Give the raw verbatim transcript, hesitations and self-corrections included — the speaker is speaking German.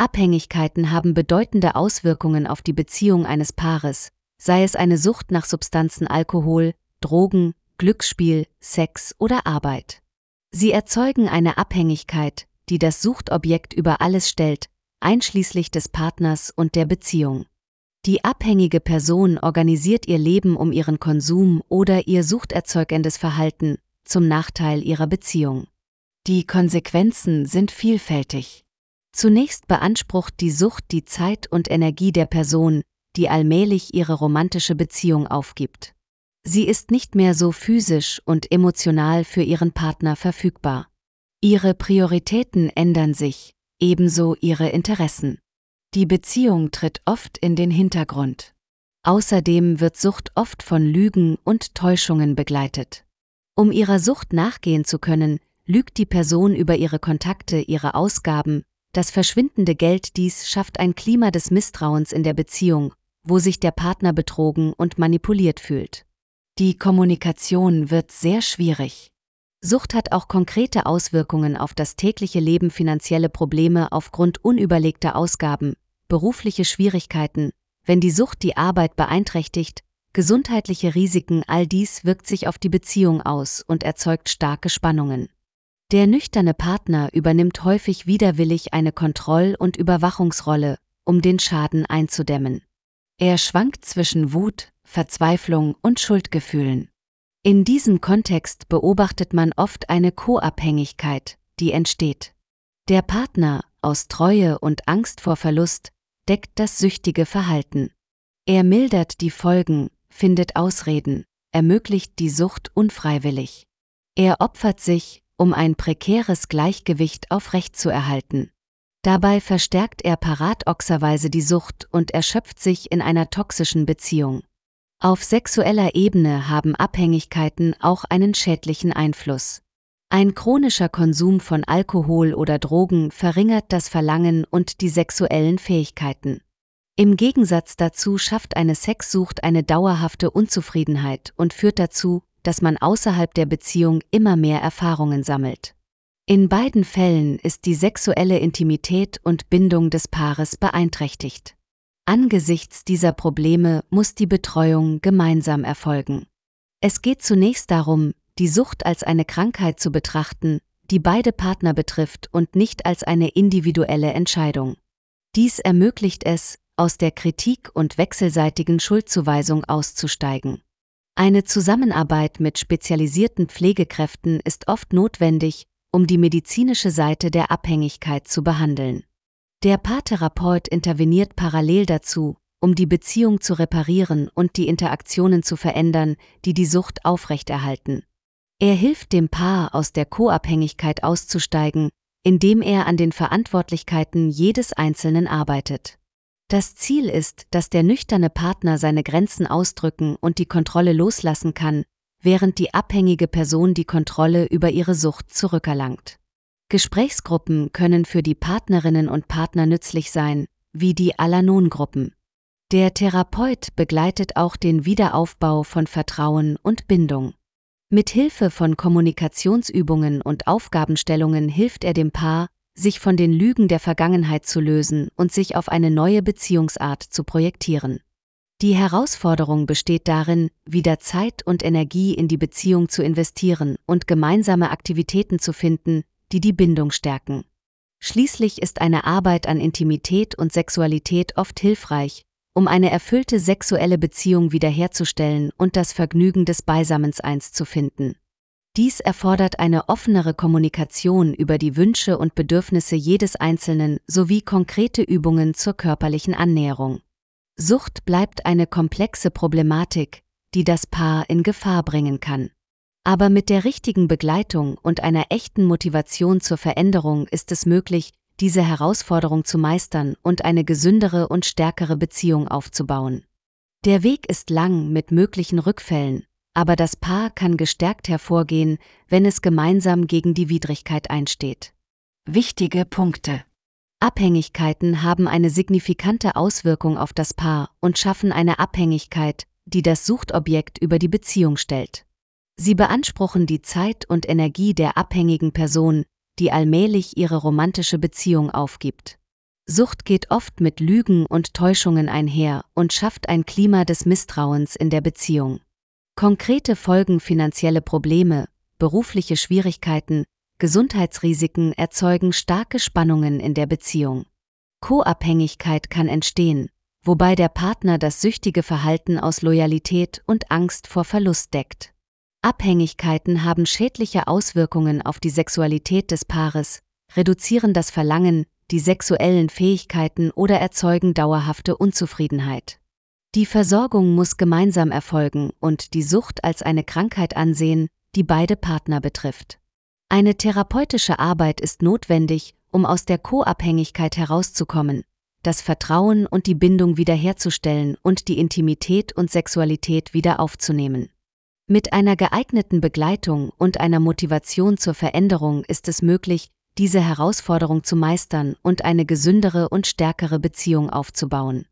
Abhängigkeiten haben bedeutende Auswirkungen auf die Beziehung eines Paares, sei es eine Sucht nach Substanzen, Alkohol, Drogen, Glücksspiel, Sex oder Arbeit. Sie erzeugen eine Abhängigkeit, die das Suchtobjekt über alles stellt, einschließlich des Partners und der Beziehung. Die abhängige Person organisiert ihr Leben um ihren Konsum oder ihr suchterzeugendes Verhalten zum Nachteil ihrer Beziehung. Die Konsequenzen sind vielfältig. Zunächst beansprucht die Sucht die Zeit und Energie der Person, die allmählich ihre romantische Beziehung aufgibt. Sie ist nicht mehr so physisch und emotional für ihren Partner verfügbar. Ihre Prioritäten ändern sich, ebenso ihre Interessen. Die Beziehung tritt oft in den Hintergrund. Außerdem wird Sucht oft von Lügen und Täuschungen begleitet. Um ihrer Sucht nachgehen zu können, lügt die Person über ihre Kontakte, ihre Ausgaben, das verschwindende Geld. Dies schafft ein Klima des Misstrauens in der Beziehung, wo sich der Partner betrogen und manipuliert fühlt. Die Kommunikation wird sehr schwierig. Sucht hat auch konkrete Auswirkungen auf das tägliche Leben, finanzielle Probleme aufgrund unüberlegter Ausgaben, berufliche Schwierigkeiten, wenn die Sucht die Arbeit beeinträchtigt, gesundheitliche Risiken, all dies wirkt sich auf die Beziehung aus und erzeugt starke Spannungen. Der nüchterne Partner übernimmt häufig widerwillig eine Kontroll- und Überwachungsrolle, um den Schaden einzudämmen. Er schwankt zwischen Wut, Verzweiflung und Schuldgefühlen. In diesem Kontext beobachtet man oft eine Co-Abhängigkeit, die entsteht. Der Partner, aus Treue und Angst vor Verlust, deckt das süchtige Verhalten. Er mildert die Folgen, findet Ausreden, ermöglicht die Sucht unfreiwillig. Er opfert sich, um ein prekäres Gleichgewicht aufrechtzuerhalten. Dabei verstärkt er paradoxerweise die Sucht und erschöpft sich in einer toxischen Beziehung. Auf sexueller Ebene haben Abhängigkeiten auch einen schädlichen Einfluss. Ein chronischer Konsum von Alkohol oder Drogen verringert das Verlangen und die sexuellen Fähigkeiten. Im Gegensatz dazu schafft eine Sexsucht eine dauerhafte Unzufriedenheit und führt dazu, dass man außerhalb der Beziehung immer mehr Erfahrungen sammelt. In beiden Fällen ist die sexuelle Intimität und Bindung des Paares beeinträchtigt. Angesichts dieser Probleme muss die Betreuung gemeinsam erfolgen. Es geht zunächst darum, die Sucht als eine Krankheit zu betrachten, die beide Partner betrifft und nicht als eine individuelle Entscheidung. Dies ermöglicht es, aus der Kritik und wechselseitigen Schuldzuweisung auszusteigen. Eine Zusammenarbeit mit spezialisierten Pflegekräften ist oft notwendig, um die medizinische Seite der Abhängigkeit zu behandeln. Der Paartherapeut interveniert parallel dazu, um die Beziehung zu reparieren und die Interaktionen zu verändern, die die Sucht aufrechterhalten. Er hilft dem Paar, aus der Co-Abhängigkeit auszusteigen, indem er an den Verantwortlichkeiten jedes Einzelnen arbeitet. Das Ziel ist, dass der nüchterne Partner seine Grenzen ausdrücken und die Kontrolle loslassen kann, während die abhängige Person die Kontrolle über ihre Sucht zurückerlangt. Gesprächsgruppen können für die Partnerinnen und Partner nützlich sein, wie die Al-Anon-Gruppen. Der Therapeut begleitet auch den Wiederaufbau von Vertrauen und Bindung. Mit Hilfe von Kommunikationsübungen und Aufgabenstellungen hilft er dem Paar, sich von den Lügen der Vergangenheit zu lösen und sich auf eine neue Beziehungsart zu projektieren. Die Herausforderung besteht darin, wieder Zeit und Energie in die Beziehung zu investieren und gemeinsame Aktivitäten zu finden, die die Bindung stärken. Schließlich ist eine Arbeit an Intimität und Sexualität oft hilfreich, um eine erfüllte sexuelle Beziehung wiederherzustellen und das Vergnügen des Beisammenseins zu finden. Dies erfordert eine offenere Kommunikation über die Wünsche und Bedürfnisse jedes Einzelnen sowie konkrete Übungen zur körperlichen Annäherung. Sucht bleibt eine komplexe Problematik, die das Paar in Gefahr bringen kann. Aber mit der richtigen Begleitung und einer echten Motivation zur Veränderung ist es möglich, diese Herausforderung zu meistern und eine gesündere und stärkere Beziehung aufzubauen. Der Weg ist lang mit möglichen Rückfällen, aber das Paar kann gestärkt hervorgehen, wenn es gemeinsam gegen die Widrigkeit einsteht. Wichtige Punkte: Abhängigkeiten haben eine signifikante Auswirkung auf das Paar und schaffen eine Abhängigkeit, die das Suchtobjekt über die Beziehung stellt. Sie beanspruchen die Zeit und Energie der abhängigen Person, die allmählich ihre romantische Beziehung aufgibt. Sucht geht oft mit Lügen und Täuschungen einher und schafft ein Klima des Misstrauens in der Beziehung. Konkrete Folgen: finanzielle Probleme, berufliche Schwierigkeiten, Gesundheitsrisiken erzeugen starke Spannungen in der Beziehung. Co-Abhängigkeit kann entstehen, wobei der Partner das süchtige Verhalten aus Loyalität und Angst vor Verlust deckt. Abhängigkeiten haben schädliche Auswirkungen auf die Sexualität des Paares, reduzieren das Verlangen, die sexuellen Fähigkeiten oder erzeugen dauerhafte Unzufriedenheit. Die Versorgung muss gemeinsam erfolgen und die Sucht als eine Krankheit ansehen, die beide Partner betrifft. Eine therapeutische Arbeit ist notwendig, um aus der Co-Abhängigkeit herauszukommen, das Vertrauen und die Bindung wiederherzustellen und die Intimität und Sexualität wieder aufzunehmen. Mit einer geeigneten Begleitung und einer Motivation zur Veränderung ist es möglich, diese Herausforderung zu meistern und eine gesündere und stärkere Beziehung aufzubauen.